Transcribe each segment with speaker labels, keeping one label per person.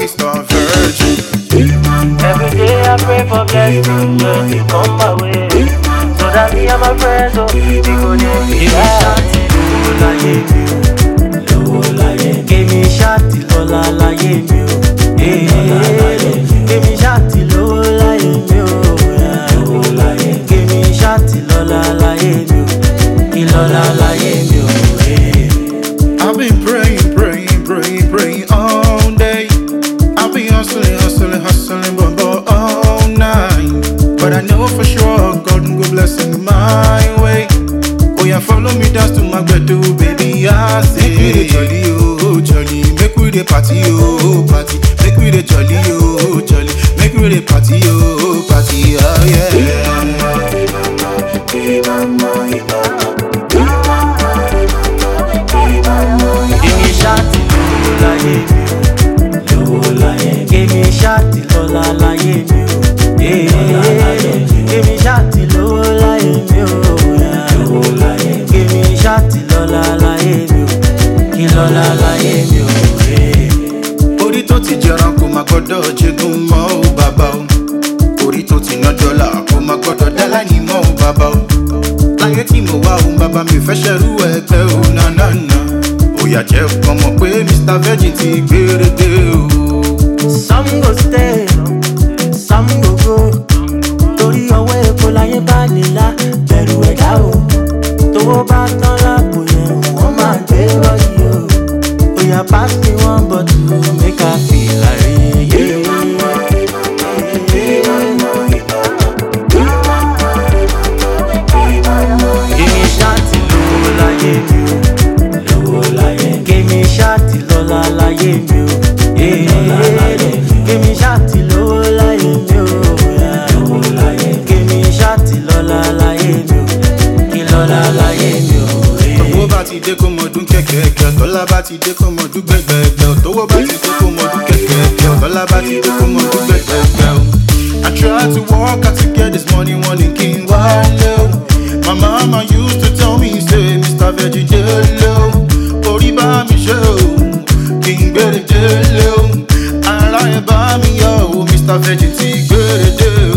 Speaker 1: Mr. Virgin.
Speaker 2: Every day I pray for blessings just to come my way, so that me and my friends we go there. Give me shot, lola láyé mi o. Give me shot, lola láyé mi o. Give me shot, lola láyé mi o. Lola láyé mi o.
Speaker 1: I've been praying all day. I've been hustling, but all night. But I know for sure God will bless in my way. Oh yeah, follow me dance to my ghetto, baby. I say, make we the jolly, oh jolly, make we the party, oh party, make we the jolly, oh jolly, make we the party, oh party, oh yeah.
Speaker 2: Give me shot, give me shot, lola láyé mi o. Give me shot, lola láyé mi o. Give me shot, lola láyé mi o. Lola láyé mi o.
Speaker 1: Orí tó ti jẹran kò má gbọ́dọ̀ jẹgun mọ́ ó bàbá o. Orí tó ti ná dọ́là kò má gbọ́dọ̀ dá láyé mọ́ ó bàbá o. Láyé tí mo wá o bàbá mi fẹ́ ṣerú ẹgbẹ́ o nanana. Oya jẹ́ kàn mọ̀ pé Mr. Virgin ti gbérédé o.
Speaker 2: Some go stay, some go go. Torí ọwọ́ epo láyé bá nílá bẹ̀rù ẹ̀dá o. Tówó bá tán lápò yẹn wọ́n máa gbé rọ́ọ̀yì o. Oya pass me one bottle make I feel like yeah. Give me shot, lola láyé mi o. Give me shot, lola láyé mi o. Give me shot, lola láyé mi o. Give me shot, lola láyé mi o. Lola láyé mi o.
Speaker 1: Tówó bá ti dé kó mọ dún kẹ̀kẹ́, tọ́lá bá ti dé kó mọ dún gbẹ̀gbẹ̀gbẹ̀. Tówó bá ti dé kó mọ dún kẹ̀kẹ́, tọ́lá bá ti dé kó mọ dún gbẹ̀gbẹ̀gbẹ̀. I try to work out to get this money, one king wallow. My mama used to tell me, say, Mr. Virgin jello. Orí bá mi ṣe o, kí n gbére délé o. Ara ẹ̀ bá mi yọ o, Mr. Virgin ti gbére dé o.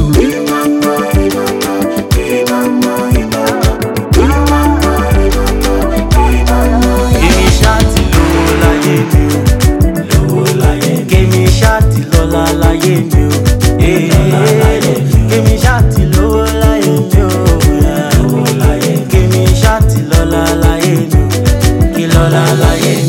Speaker 2: Give me shot, lola láyé mi o. Give me shot, lola láyé mi o. Give me shot, lola láyé mi o. Give me shot, lola láyé mi o. Lola láyé mi o.